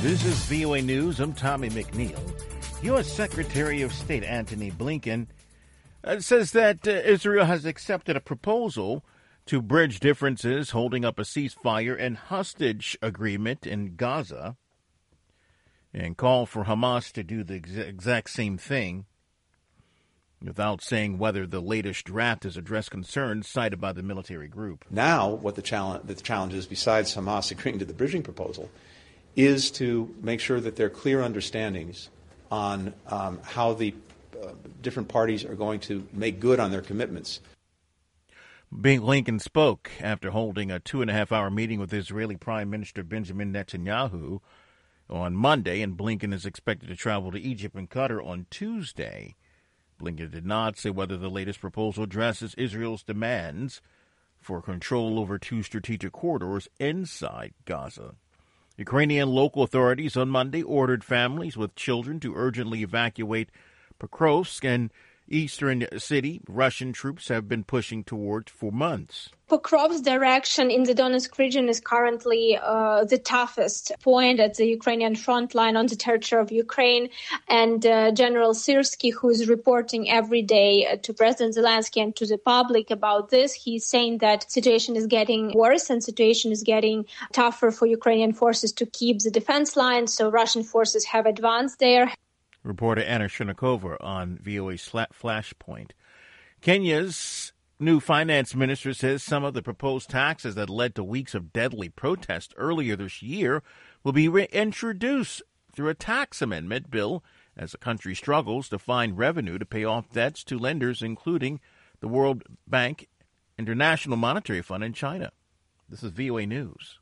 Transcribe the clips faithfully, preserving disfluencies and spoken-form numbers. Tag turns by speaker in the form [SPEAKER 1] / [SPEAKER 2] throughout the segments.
[SPEAKER 1] This is V O A News. I'm Tommy McNeil. U S. Secretary of State Antony Blinken uh, says that uh, Israel has accepted a proposal to bridge differences, holding up a ceasefire and hostage agreement in Gaza, and called for Hamas to do the ex- exact same thing, without saying whether the latest draft has addressed concerns cited by the military group.
[SPEAKER 2] Now, what the challenge, the challenge is, besides Hamas agreeing to the bridging proposal, is to make sure that there are clear understandings on um, how the uh, different parties are going to make good on their commitments.
[SPEAKER 1] Blinken spoke after holding a two-and-a-half-hour meeting with Israeli Prime Minister Benjamin Netanyahu on Monday, and Blinken is expected to travel to Egypt and Qatar on Tuesday. Blinken did not say whether the latest proposal addresses Israel's demands for control over two strategic corridors inside Gaza. Ukrainian local authorities on Monday ordered families with children to urgently evacuate Pokrovsk, an eastern city Russian troops have been pushing toward for months.
[SPEAKER 3] Pokrovsk's direction in the Donetsk region is currently uh, the toughest point at the Ukrainian front line on the territory of Ukraine. And uh, General Syrsky, who is reporting every day uh, to President Zelensky and to the public about this, he's saying that situation is getting worse and situation is getting tougher for Ukrainian forces to keep the defense line. So Russian forces have advanced there.
[SPEAKER 1] Reporter Anna Shirnikova on V O A's Flashpoint. Kenya's new finance minister says some of the proposed taxes that led to weeks of deadly protest earlier this year will be reintroduced through a tax amendment bill as the country struggles to find revenue to pay off debts to lenders, including the World Bank, International Monetary Fund, and China. This is V O A News.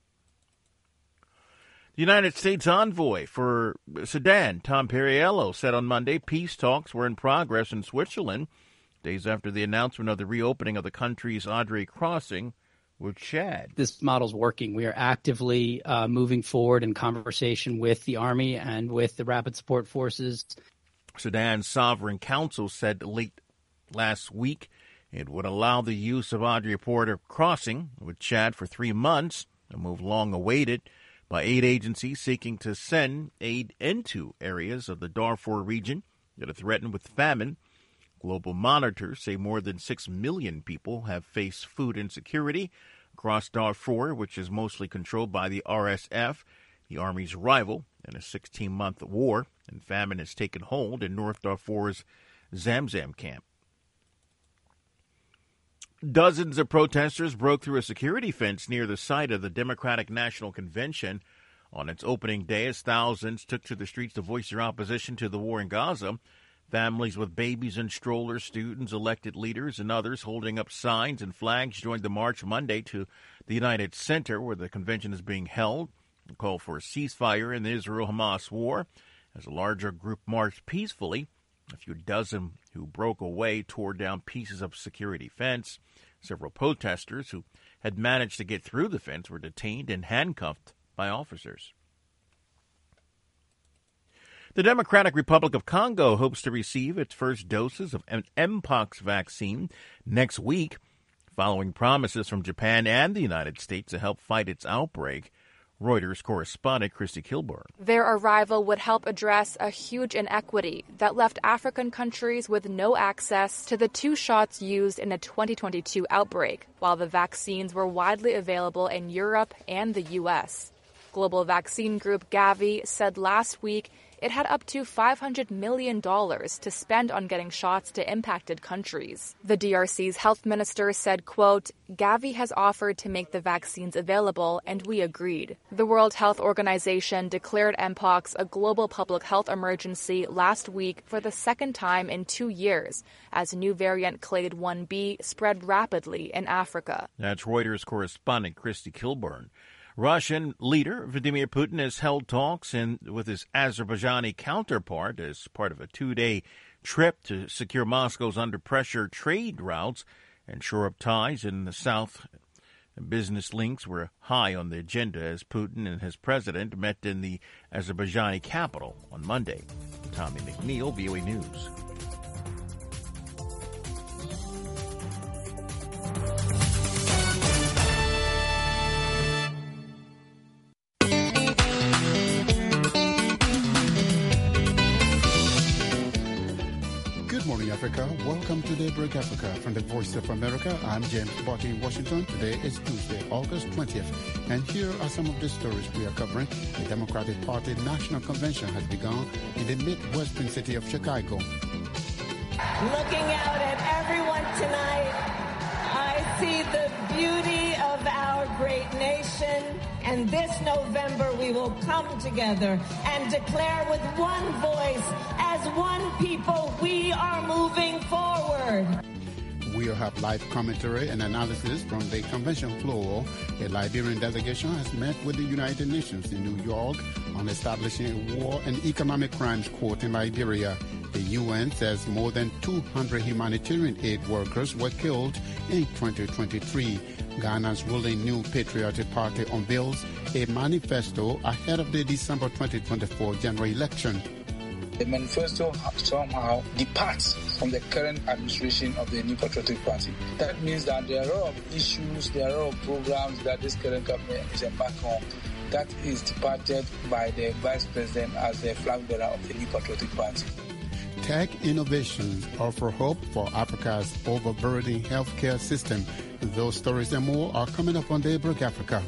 [SPEAKER 1] The United States envoy for Sudan, Tom Perriello, said on Monday peace talks were in progress in Switzerland, days after the announcement of the reopening of the country's Adre crossing with Chad.
[SPEAKER 4] This model's working. We are actively uh, moving forward in conversation with the Army and with the Rapid Support Forces.
[SPEAKER 1] Sudan's Sovereign Council said late last week it would allow the use of Adre Porter crossing with Chad for three months, a move long awaited by aid agencies seeking to send aid into areas of the Darfur region that are threatened with famine. Global monitors say more than six million people have faced food insecurity across Darfur, which is mostly controlled by the R S F, the Army's rival, in a sixteen-month war, and famine has taken hold in North Darfur's Zamzam camp. Dozens of protesters broke through a security fence near the site of the Democratic National Convention on its opening day as thousands took to the streets to voice their opposition to the war in Gaza. Families with babies and strollers, students, elected leaders, and others holding up signs and flags joined the march Monday to the United Center, where the convention is being held, and called for a ceasefire in the Israel-Hamas war. As a larger group marched peacefully, a few dozen who broke away tore down pieces of security fence. Several protesters who had managed to get through the fence were detained and handcuffed by officers. The Democratic Republic of Congo hopes to receive its first doses of an Mpox vaccine next week, following promises from Japan and the United States to help fight its outbreak. Reuters correspondent Christy Kilburn.
[SPEAKER 5] Their arrival would help address a huge inequity that left African countries with no access to the two shots used in a twenty twenty-two outbreak, while the vaccines were widely available in Europe and the U S. Global vaccine group Gavi said last week it had up to five hundred million dollars to spend on getting shots to impacted countries. The D R C's health minister said, quote, Gavi has offered to make the vaccines available, and we agreed. The World Health Organization declared Mpox a global public health emergency last week for the second time in two years, as new variant Clade one B spread rapidly in Africa.
[SPEAKER 1] That's Reuters correspondent Christy Kilburn. Russian leader Vladimir Putin has held talks in, with his Azerbaijani counterpart as part of a two-day trip to secure Moscow's under-pressure trade routes and shore up ties in the south. Business links were high on the agenda as Putin and his president met in the Azerbaijani capital on Monday. Tommy McNeil, V O A News.
[SPEAKER 6] Africa. Welcome to Daybreak Africa. From the Voice of America, I'm James Botti in Washington. Today is Tuesday, August twentieth. And here are some of the stories we are covering. The Democratic Party National Convention has begun in the Midwestern city of Chicago.
[SPEAKER 7] Looking out at everyone tonight, I see the beauty of our great nation. And this November, we will come together and declare with one voice, as one people, we are moving forward.
[SPEAKER 6] We'll have live commentary and analysis from the convention floor. A Liberian delegation has met with the United Nations in New York on establishing a war and economic crimes court in Liberia. The U N says more than two hundred humanitarian aid workers were killed in twenty twenty-three. Ghana's ruling New Patriotic Party unveils a manifesto ahead of the December twenty twenty-four general election.
[SPEAKER 8] The manifesto somehow departs from the current administration of the New Patriotic Party. That means that there are a lot of issues, there are a lot of programs that this current government is embarked on that is departed by the Vice President as the flag bearer of the New Patriotic Party.
[SPEAKER 6] Tech innovations offer hope for Africa's overburdened healthcare system. Those stories and more are coming up on Daybreak Africa.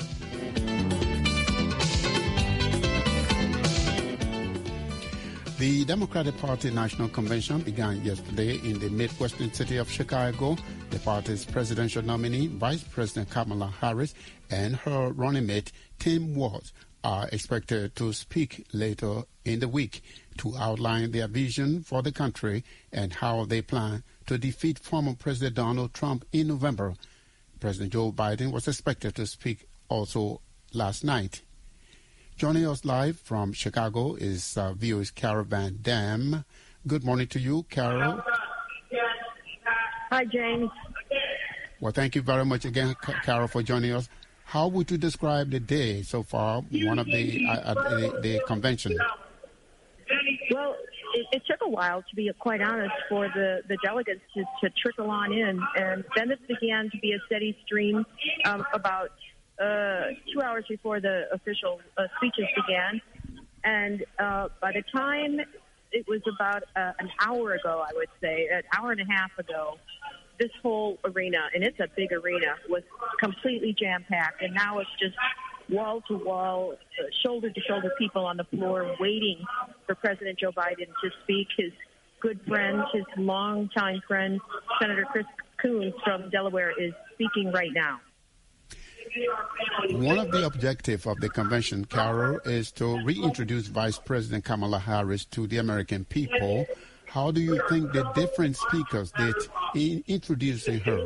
[SPEAKER 6] The Democratic Party National Convention began yesterday in the Midwestern city of Chicago. The party's presidential nominee, Vice President Kamala Harris, and her running mate, Tim Walz, are expected to speak later in the week to outline their vision for the country and how they plan to defeat former President Donald Trump in November. President Joe Biden was expected to speak also last night. Joining us live from Chicago is uh, V O's Carol Van Dam. Good morning to you, Carol.
[SPEAKER 9] Hi, James.
[SPEAKER 6] Well, thank you very much again, Carol, for joining us. How would you describe the day so far, one of the uh, uh, the, the convention?
[SPEAKER 9] Well, it, it took a while, to be quite honest, for the, the delegates to, to trickle on in, and then it began to be a steady stream um, about uh, two hours before the official uh, speeches began. And uh, by the time it was about uh, an hour ago, I would say, an hour and a half ago, this whole arena, and it's a big arena, was completely jam-packed, and now it's just wall-to-wall, uh, shoulder-to-shoulder people on the floor waiting for President Joe Biden to speak. His good friend, his longtime friend, Senator Chris Coons from Delaware, is speaking right now.
[SPEAKER 6] One of the objectives of the convention, Carol, is to reintroduce Vice President Kamala Harris to the American people. How do you think the different speakers did in introducing her?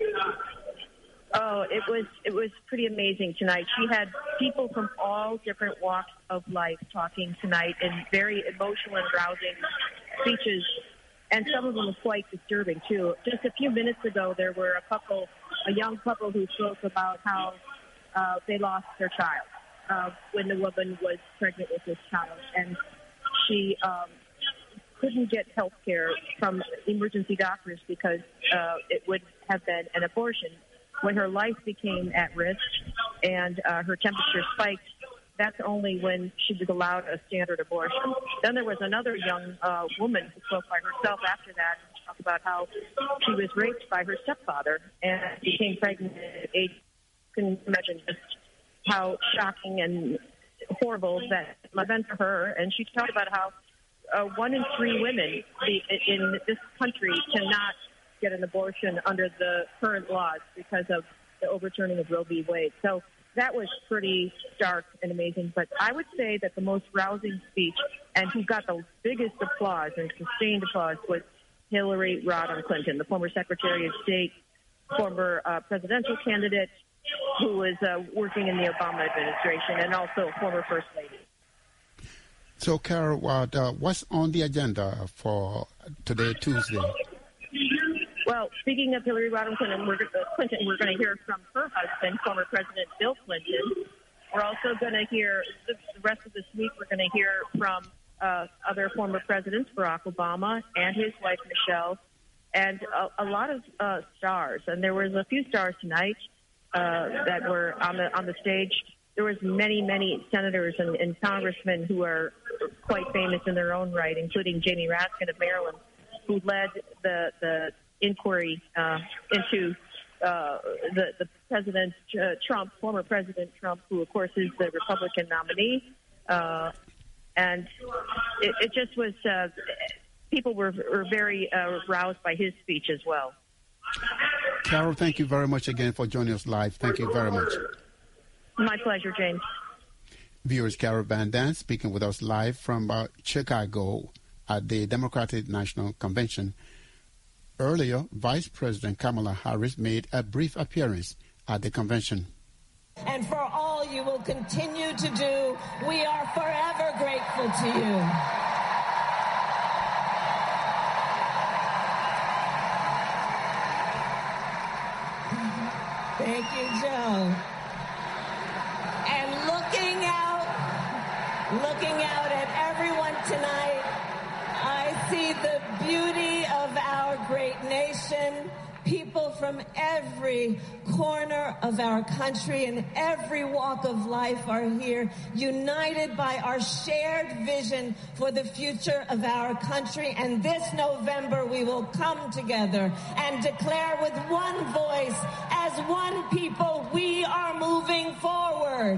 [SPEAKER 9] Oh, it was it was pretty amazing tonight. She had people from all different walks of life talking tonight in very emotional and rousing speeches, and some of them were quite disturbing too. Just a few minutes ago, there were a couple, a young couple who spoke about how uh, they lost their child uh, when the woman was pregnant with this child, and she um, couldn't get health care from emergency doctors because uh, it would have been an abortion. When her life became at risk and uh, her temperature spiked, that's only when she was allowed a standard abortion. Then there was another young uh, woman who spoke by herself after that and talked about how she was raped by her stepfather and became pregnant at age. You can imagine just how shocking and horrible that event for her. And she talked about how uh, one in three women in this country cannot get an abortion under the current laws because of the overturning of Roe v. Wade. So that was pretty stark and amazing. But I would say that the most rousing speech and who got the biggest applause and sustained applause was Hillary Rodham Clinton, the former Secretary of State, former uh, presidential candidate who was uh, working in the Obama administration, and also former First Lady.
[SPEAKER 6] So, Carol, uh, what's on the agenda for today, Tuesday?
[SPEAKER 9] Well, speaking of Hillary Rodham Clinton, we're, uh, Clinton, we're going to hear from her husband, former President Bill Clinton. We're also going to hear, the rest of this week, we're going to hear from uh, other former presidents, Barack Obama and his wife, Michelle, and a, a lot of uh, stars. And there was a few stars tonight uh, that were on the on the stage. There was many, many senators and, and congressmen who are quite famous in their own right, including Jamie Raskin of Maryland. who led the, the inquiry uh, into uh, the, the President uh, Trump, former President Trump, who, of course, is the Republican nominee. Uh, and it, it just was, uh, people were, were very uh, roused by his speech as well.
[SPEAKER 6] Carol, thank you very much again for joining us live. Thank you very much.
[SPEAKER 9] My pleasure, James.
[SPEAKER 6] Viewers, Carol Van Dam speaking with us live from uh, Chicago at the Democratic National Convention. Earlier, Vice President Kamala Harris made a brief appearance at the convention.
[SPEAKER 7] And for all you will continue to do, we are forever grateful to you. Thank you, Joe. And looking out, looking out at everyone tonight, I see the beauty of our great nation. People from every corner of our country and every walk of life are here, united by our shared vision for the future of our country. And this November, we will come together and declare with one voice, as one people, we are moving forward.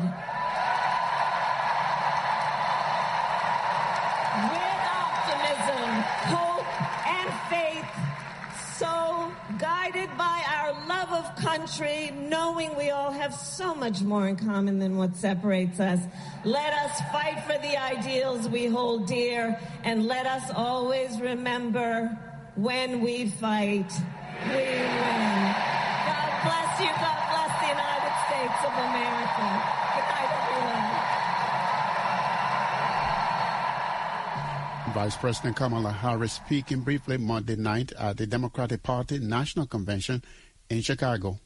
[SPEAKER 7] With optimism, hope, and faith, so guided by our love of country, knowing we all have so much more in common than what separates us. Let us fight for the ideals we hold dear, and let us always remember, when we fight, we win. God bless you. God bless the United States of America. Good night, everyone.
[SPEAKER 6] Vice President Kamala Harris speaking briefly Monday night at the Democratic Party National Convention in Chicago.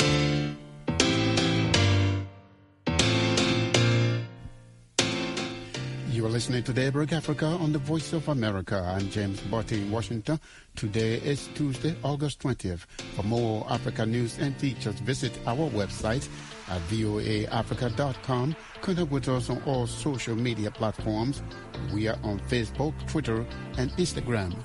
[SPEAKER 6] You are listening to Daybreak Africa on the Voice of America. I'm James Botti in Washington. Today is Tuesday, August twentieth. For more Africa news and features, visit our website at voa africa dot com. Connect with us on all social media platforms. We are on Facebook, Twitter, and Instagram.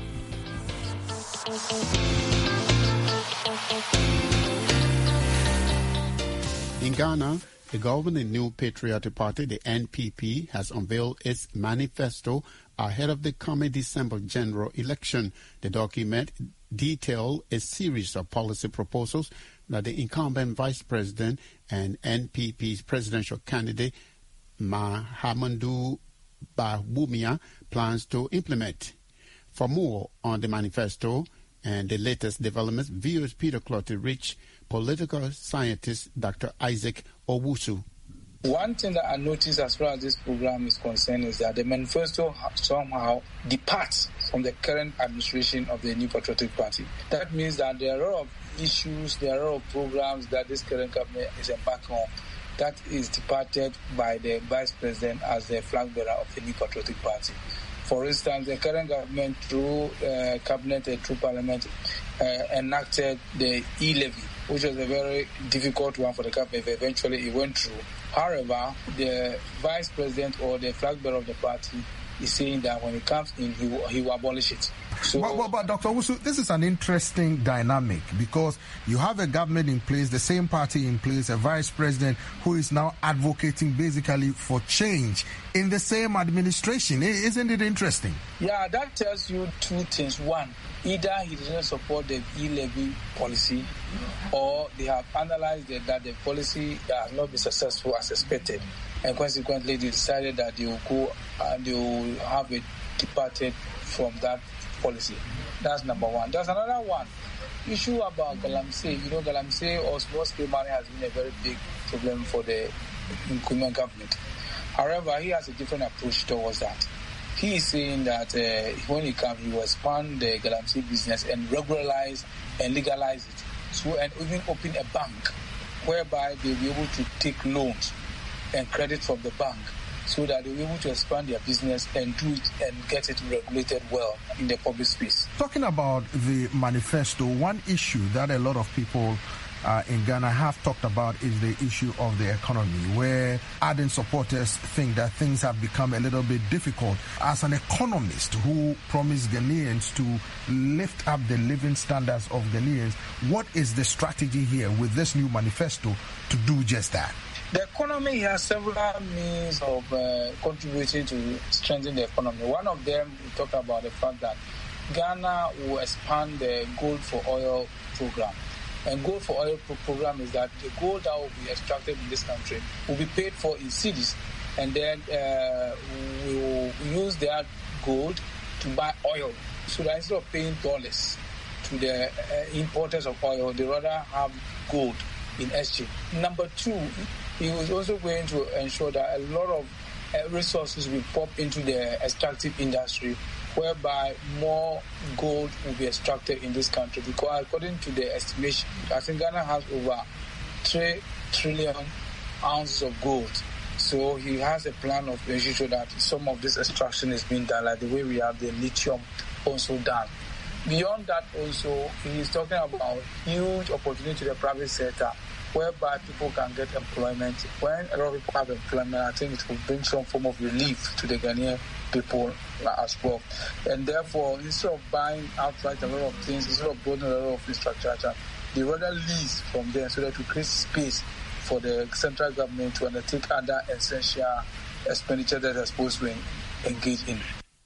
[SPEAKER 6] In Ghana, the governing New Patriotic Party, the N P P, has unveiled its manifesto ahead of the coming December general election. The document details a series of policy proposals that the incumbent vice president and N P P's presidential candidate, Mahamudu Bawumia, plans to implement. For more on the manifesto and the latest developments, viewers Peter Clotty reached political scientist Doctor Isaac Owusu.
[SPEAKER 8] One thing that I noticed as far as this program is concerned is that the manifesto somehow departs from the current administration of the New Patriotic Party. That means that there are a lot of issues, there are a lot of programs that this current government is embarking on that is departed by the vice president as the flag bearer of the New Patriotic Party. For instance, the current government, through uh, cabinet and through parliament, uh, enacted the e-levy, which was a very difficult one for the government. Eventually, it went through. However, the vice president or the flag bearer of the party is saying that when it comes in, he will, he will abolish it. So,
[SPEAKER 10] but, but, but Doctor Owusu, this is an interesting dynamic because you have a government in place, the same party in place, a vice president who is now advocating basically for change in the same administration. Isn't it interesting?
[SPEAKER 8] Yeah, that tells you two things. One, either he doesn't support the e-levy policy, or they have analyzed it, that the policy has not been successful as expected, and consequently they decided that they will go and they will have it departed from that policy. That's number one. There's another one issue about Galamsey. You know, Galamsey or small-scale mining has been a very big problem for the incumbent government. However, he has a different approach towards that. He is saying that uh, when he comes, he will expand the Galamsey business and regularize and legalize it. So, and even open a bank whereby they'll be able to take loans and credit from the bank, so that they'll be able to expand their business and do it and get it regulated well in the public space.
[SPEAKER 10] Talking about the manifesto, one issue that a lot of people uh, in Ghana have talked about is the issue of the economy, where ardent supporters think that things have become a little bit difficult. As an economist who promised Ghanaians to lift up the living standards of Ghanaians, what is the strategy here with this new manifesto to do just that?
[SPEAKER 8] The economy has several means of uh, contributing to strengthen the economy. One of them, we talk about the fact that Ghana will expand the gold for oil program. And gold for oil pro- program is that the gold that will be extracted in this country will be paid for in cedis, and then uh, we will use that gold to buy oil. So that instead of paying dollars to the uh, importers of oil, they rather have gold in exchange. Number two, he was also going to ensure that a lot of uh, resources will pop into the extractive industry, whereby more gold will be extracted in this country. Because according to the estimation, I think Ghana has over three trillion ounces of gold. So he has a plan of making sure that some of this extraction is being done, like the way we have the lithium also done. Beyond that also, he is talking about huge opportunity to the private sector, whereby people can get employment. When a lot of people have employment, I think it will bring some form of relief to the Ghanaian people as well. And therefore, instead of buying outright a lot of things, instead of building a lot of infrastructure, they rather lease from there so that to create space for the central government to undertake other essential expenditure that they're supposed to engage in.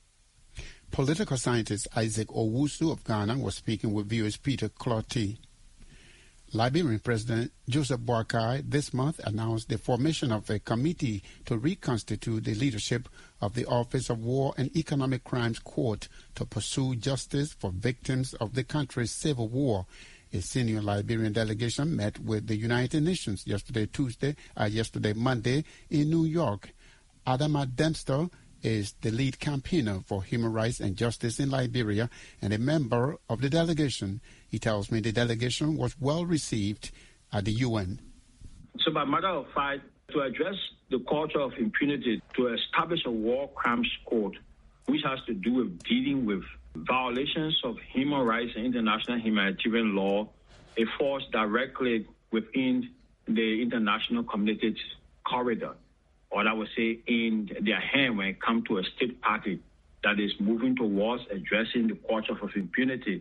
[SPEAKER 6] Political scientist Isaac Owusu of Ghana was speaking with V O A's Peter Clotty. Liberian President Joseph Boakai this month announced the formation of a committee to reconstitute the leadership of the Office of War and Economic Crimes Court to pursue justice for victims of the country's civil war. A senior Liberian delegation met with the United Nations yesterday Tuesday, uh, yesterday Monday in New York. Adama Dempster is the lead campaigner for human rights and justice in Liberia and a member of the delegation. He tells me the delegation was well received at the U N.
[SPEAKER 11] So by matter of fact, to address the culture of impunity, to establish a war crimes court, which has to do with dealing with violations of human rights and international humanitarian law, it falls directly within the international community's corridor, or I would say in their hand when it comes to a state party that is moving towards addressing the culture of impunity.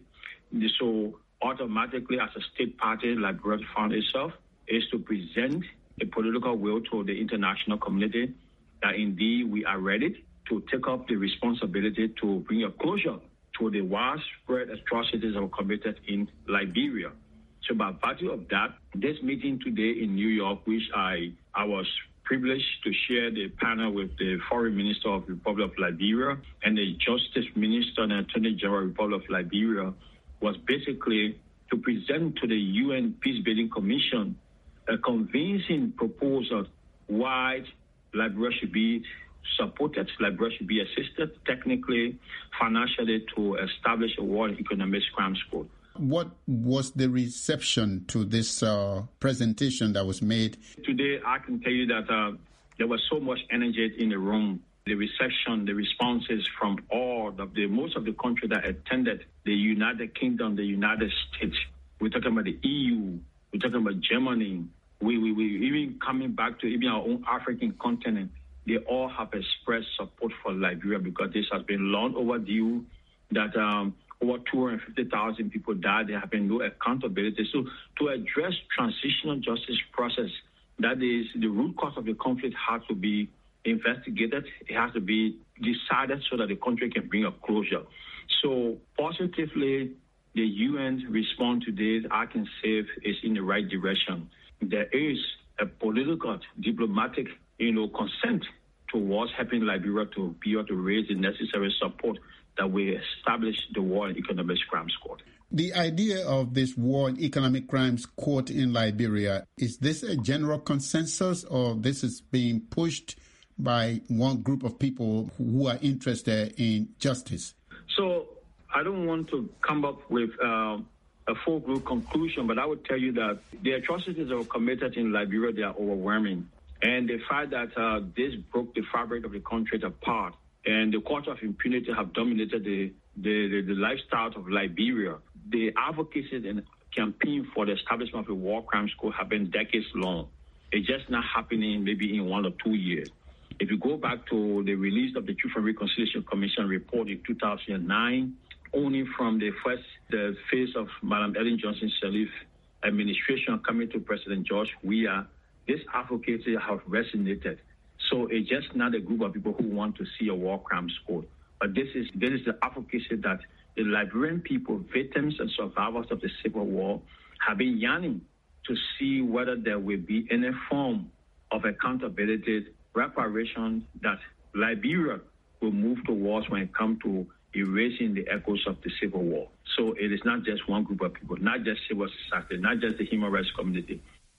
[SPEAKER 11] So automatically, as a state party, Liberia found itself, is to present a political will to the international community that indeed we are ready to take up the responsibility to bring a closure to the widespread atrocities that were committed in Liberia. So by virtue of that, this meeting today in New York, which I, I was privileged to share the panel with the Foreign Minister of the Republic of Liberia and the Justice Minister and Attorney General of the Republic of Liberia, was basically to present to the U N Peacebuilding Commission a convincing proposal why Liberia should be supported, Liberia should be assisted technically, financially to establish a war and economic crimes court.
[SPEAKER 6] What was the reception to this uh, presentation that was made?
[SPEAKER 11] Today, I can tell you that uh, there was so much energy in the room. The reception, the responses from all of the, most of the countries that attended, the United Kingdom, the United States, we're talking about the E U, we're talking about Germany, we, we, we even coming back to even our own African continent, they all have expressed support for Liberia because this has been long overdue, that um, over two hundred fifty thousand people died. There have been no accountability. So to address transitional justice process, that is the root cause of the conflict, has to be investigated. It has to be decided so that the country can bring a closure. So positively, the U N's response to this, I can say, is in the right direction. There is a political, diplomatic, you know, consent towards helping Liberia to be able to raise the necessary support that we establish the War and Economic Crimes Court.
[SPEAKER 6] The idea of this War and Economic Crimes Court in Liberia, is this a general consensus, or this is being pushed by one group of people who are interested in justice?
[SPEAKER 11] So I don't want to come up with uh, a full group conclusion, but I would tell you that the atrocities that were committed in Liberia, they are overwhelming. And the fact that uh, this broke the fabric of the country apart, and the culture of impunity have dominated the, the, the, the lifestyle of Liberia, the advocacy and campaign for the establishment of a war crimes court has been decades long. It's just not happening maybe in one or two years. If you go back to the release of the Truth and Reconciliation Commission report in two thousand nine, only from the first the phase of Madam Ellen Johnson Sirleaf administration coming to President George Weah, this advocacy have resonated. So it's just not a group of people who want to see a war crimes court. But this is this is the advocacy that the Liberian people, victims and survivors of the Civil War, have been yearning to see whether there will be any form of accountability, reparation that Liberia will move towards when it comes to erasing the echoes of the Civil War. So it is not just one group of people, not just civil society, not just the human rights community.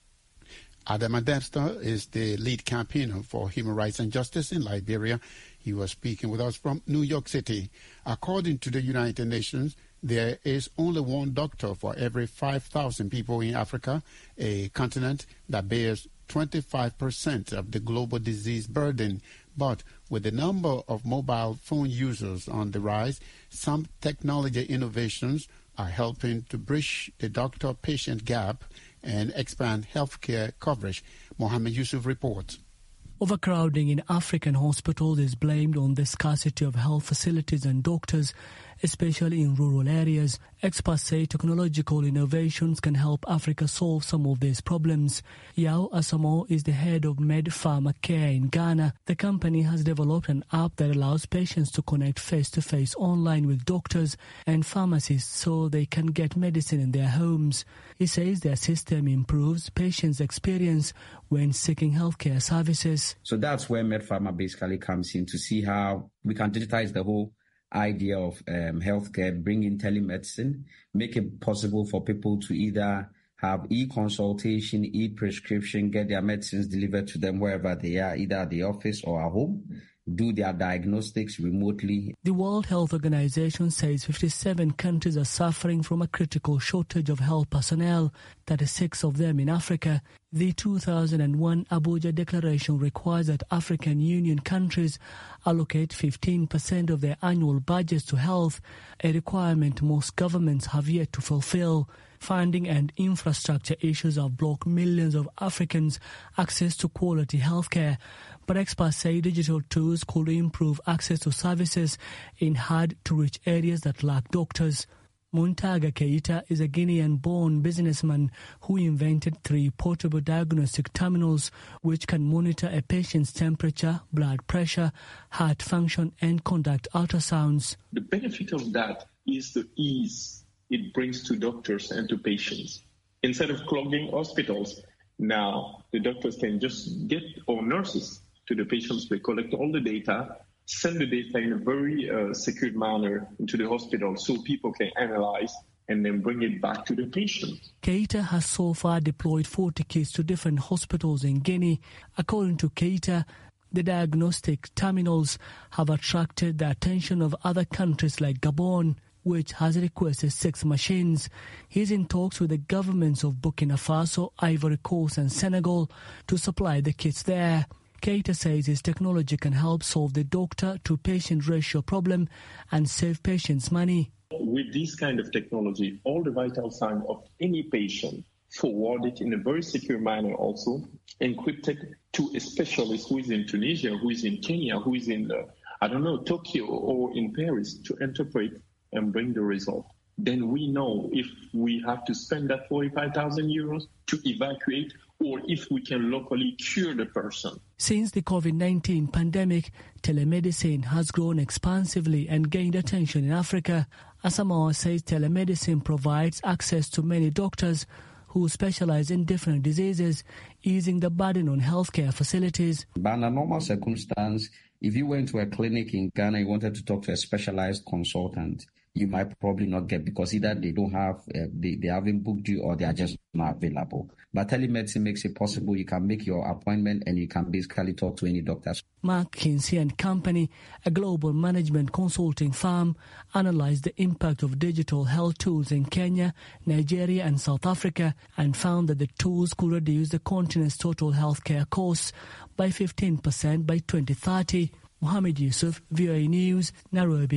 [SPEAKER 6] Adama Dempster is the lead campaigner for human rights and justice in Liberia. He was speaking with us from New York City. According to the United Nations, there is only one doctor for every five thousand people in Africa, a continent that bears twenty-five percent of the global disease burden. But with the number of mobile phone users on the rise, some technology innovations are helping to bridge the doctor-patient gap and expand healthcare coverage. Mohammed Yusuf reports.
[SPEAKER 12] Overcrowding in African hospitals is blamed on the scarcity of health facilities and doctors, especially in rural areas. Experts say technological innovations can help Africa solve some of these problems. Yao Asamo is the head of Med Pharma Care in Ghana. The company has developed an app that allows patients to connect face-to-face online with doctors and pharmacists so they can get medicine in their homes. He says their system improves patients' experience when seeking healthcare services.
[SPEAKER 13] So that's where Med Pharma basically comes in to see how we can digitize the whole idea of um, healthcare, bring in telemedicine, make it possible for people to either have e-consultation, e-prescription, get their medicines delivered to them wherever they are, either at the office or at home, do their diagnostics remotely.
[SPEAKER 12] The World Health Organization says fifty-seven countries are suffering from a critical shortage of health personnel, thirty-six of them in Africa. The two thousand one Abuja Declaration requires that African Union countries allocate fifteen percent of their annual budgets to health, a requirement most governments have yet to fulfill. Funding and infrastructure issues have blocked millions of Africans' access to quality healthcare. But experts say digital tools could improve access to services in hard-to-reach areas that lack doctors. Muntaga Keita is a Guinean-born businessman who invented three portable diagnostic terminals which can monitor a patient's temperature, blood pressure, heart function, and conduct ultrasounds.
[SPEAKER 14] The benefit of that is the ease it brings to doctors and to patients. Instead of clogging hospitals, now the doctors can just get, or nurses, to the patients. They collect all the data, send the data in a very uh, secure manner into the hospital so people can analyze and then bring it back to the patient.
[SPEAKER 12] Keita has so far deployed forty kits to different hospitals in Guinea. According to Keita, the diagnostic terminals have attracted the attention of other countries like Gabon, which has requested six machines. He's in talks with the governments of Burkina Faso, Ivory Coast and Senegal to supply the kits there. Keita says his technology can help solve the doctor-to-patient ratio problem and save patients money.
[SPEAKER 14] With this kind of technology, all the vital signs of any patient forwarded in a very secure manner also, encrypted to a specialist who is in Tunisia, who is in Kenya, who is in, uh, I don't know, Tokyo or in Paris to interpret and bring the result. Then we know if we have to spend that forty-five thousand euros to evacuate or if we can locally cure the person.
[SPEAKER 12] Since the COVID nineteen pandemic, telemedicine has grown expansively and gained attention in Africa. Asamoah says telemedicine provides access to many doctors who specialize in different diseases, easing the burden on healthcare facilities.
[SPEAKER 13] But under normal circumstance, if you went to a clinic in Ghana, you wanted to talk to a specialized consultant, you might probably not get, because either they don't have, uh, they, they haven't booked you or they are just not available. But telemedicine makes it possible. You can make your appointment and you can basically talk to any doctor.
[SPEAKER 12] McKinsey and Company, a global management consulting firm, analyzed the impact of digital health tools in Kenya, Nigeria and South Africa and found that the tools could reduce the continent's total healthcare costs by fifteen percent by twenty thirty. Mohammed Yusuf, V O A News, Nairobi.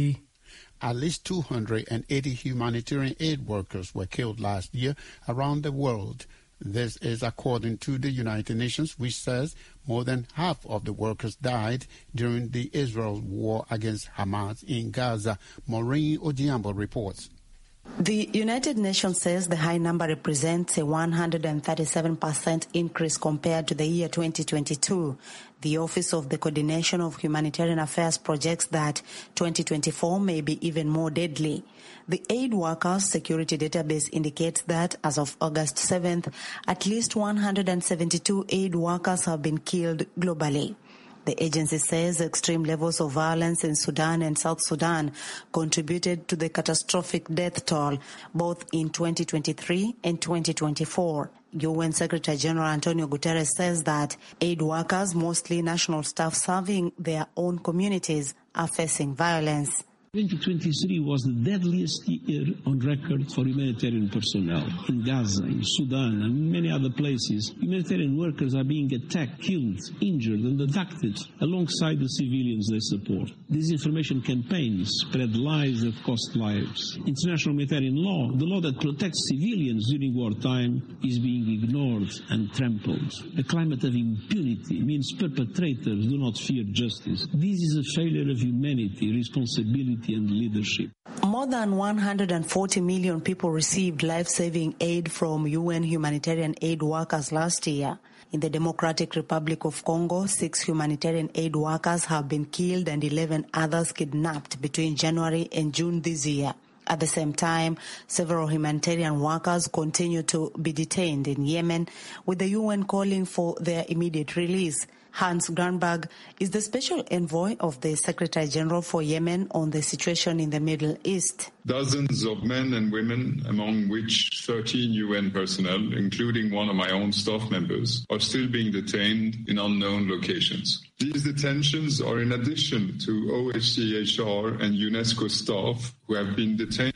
[SPEAKER 6] At least two hundred eighty humanitarian aid workers were killed last year around the world. This is according to the United Nations, which says more than half of the workers died during the Israel war against Hamas in Gaza. Maureen Odiambo reports.
[SPEAKER 15] The United Nations says the high number represents a one hundred thirty-seven percent increase compared to the year twenty twenty-two. The Office of the Coordination of Humanitarian Affairs projects that twenty twenty-four may be even more deadly. The aid workers security database indicates that as of August seventh, at least one hundred seventy-two aid workers have been killed globally. The agency says extreme levels of violence in Sudan and South Sudan contributed to the catastrophic death toll both in twenty twenty-three and twenty twenty-four. U N Secretary General Antonio Guterres says that aid workers, mostly national staff serving their own communities, are facing violence.
[SPEAKER 16] twenty twenty-three was the deadliest year on record for humanitarian personnel. In Gaza, in Sudan, and many other places, humanitarian workers are being attacked, killed, injured, and abducted alongside the civilians they support. Disinformation campaigns spread lies that cost lives. International humanitarian law, the law that protects civilians during wartime, is being ignored and trampled. A climate of impunity means perpetrators do not fear justice. This is a failure of humanity, responsibility, and leadership.
[SPEAKER 15] More than one hundred forty million people received life-saving aid from U N humanitarian aid workers last year. In the Democratic Republic of Congo, six humanitarian aid workers have been killed and eleven others kidnapped between January and June this year. At the same time, several humanitarian workers continue to be detained in Yemen, with the U N calling for their immediate release. Hans Granberg is the special envoy of the Secretary General for Yemen on the situation in the Middle East.
[SPEAKER 17] Dozens of men and women, among which thirteen U N personnel, including one of my own staff members, are still being detained in unknown locations. These detentions are in addition to O H C H R and UNESCO staff who have been detained.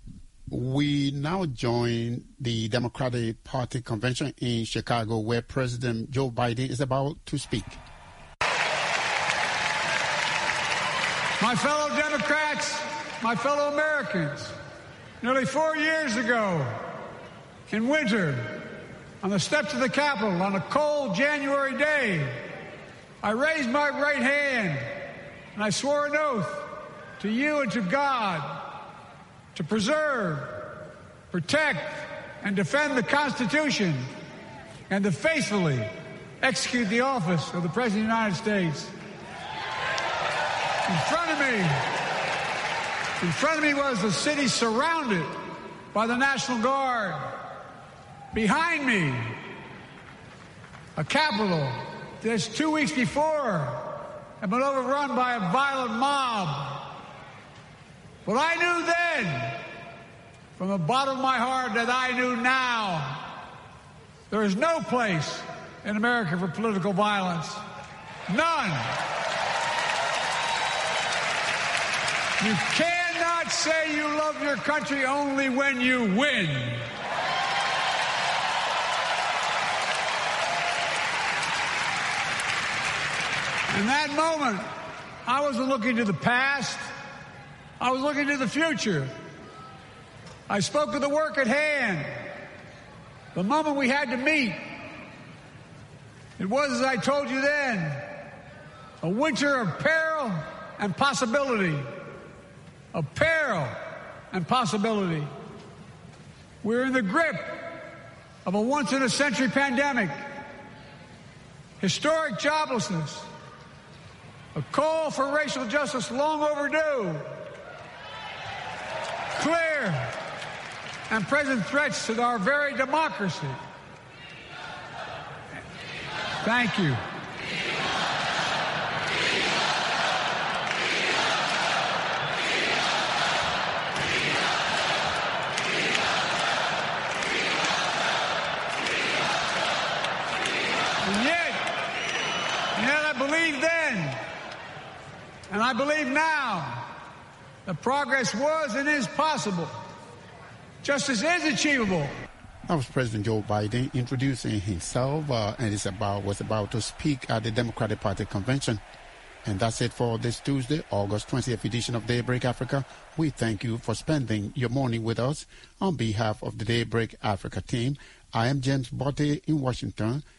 [SPEAKER 6] We now join the Democratic Party convention in Chicago, where President Joe Biden is about to speak.
[SPEAKER 18] My fellow Democrats, my fellow Americans, nearly four years ago, in winter, on the steps of the Capitol, on a cold January day, I raised my right hand and I swore an oath to you and to God to preserve, protect, and defend the Constitution, and to faithfully execute the office of the President of the United States. In front of me, in front of me was the city surrounded by the National Guard. Behind me, a Capitol just two weeks before had been overrun by a violent mob. But I knew then, from the bottom of my heart, that I knew now, there is no place in America for political violence. None. You cannot say you love your country only when you win. In that moment, I wasn't looking to the past. I was looking to the future. I spoke of the work at hand, the moment we had to meet. It was, as I told you then, a winter of peril and possibility. Of peril and possibility. We're in the grip of a once-in-a-century pandemic, historic joblessness, a call for racial justice long overdue, clear and present threats to our very democracy. Thank you. And yet, and yet I believe then, and I believe now, that progress was and is possible. Justice is achievable.
[SPEAKER 6] That was President Joe Biden introducing himself uh, and is about, was about to speak at the Democratic Party convention. And that's it for this Tuesday, August twentieth edition of Daybreak Africa. We thank you for spending your morning with us. On behalf of the Daybreak Africa team, I am James Botte in Washington.